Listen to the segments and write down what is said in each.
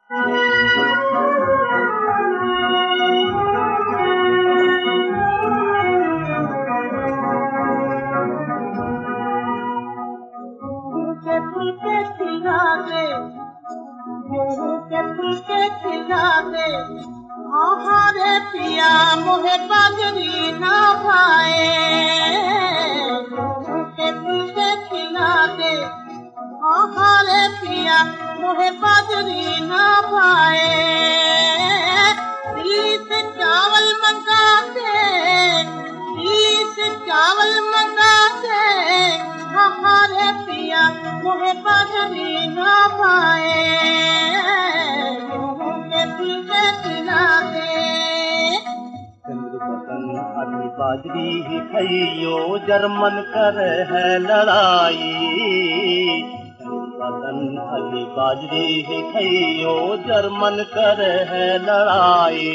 हमारे पिया मोहे बाजरी ना भाए, के पीछे खिला दे। हमारे पिया मोहे बाजरी ना भाए, दिल्ली से चावल मंगा दे, दिल्ली से चावल मंगा दे। हमारे पिया मोहे बाजरी ना भाए, अभी बाजरी ही खइयो जर्मन कर है लड़ाई, वतन अभी बाजरी ही खइयो जर्मन कर है लड़ाई।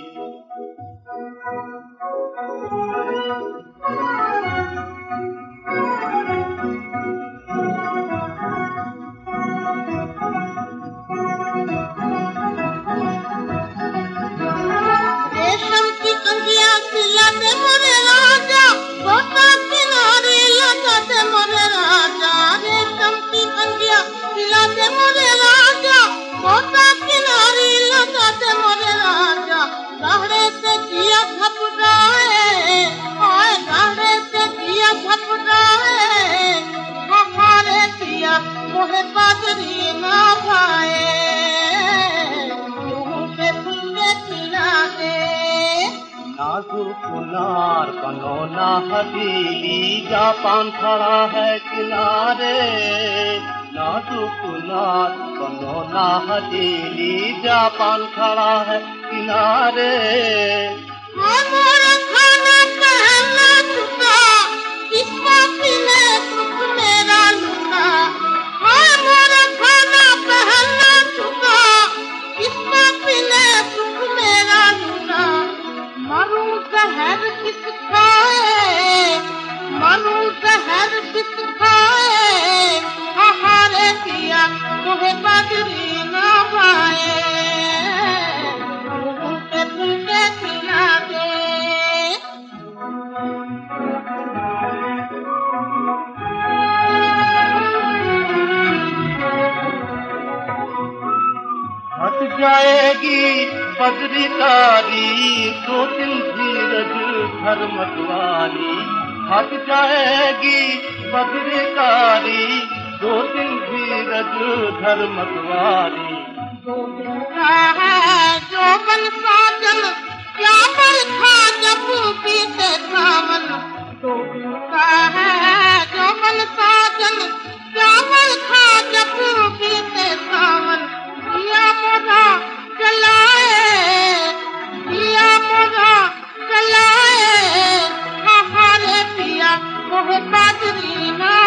मोहे बाजरी ना भाए, नाजुक नार बनोना हथेली जापान खड़ा है किनारे, नाजुक नार बनोना हथेली जापान खड़ा है किनारे। हमारा खाना पहला चुका, इसका पीने सुख मेरा लुटा। हमारा खाना पहला चुका, इसका पीने सुख मेरा लुटा। मरूं जहर किस खाए, मरूं जहर किस खाए। हमारे पिया मोहे बाजरी ना भाए, के भूखे खिला दे। हट जाएगी बदरी तारी, दो दिन धीरज धर मतवारी। हट जाएगी बदरी तारी, दो दिन धीरज धर मतवारी। दो दिन का है जोबन साजन, क्या पल खा जब पीते सावन। दो दिन का है जोबन साजन, क्या पल खा जब पीते सावन। दिया मोरा जलाए, दिया मोरा जलाए। हमारे पिया मोहे बाजरी ना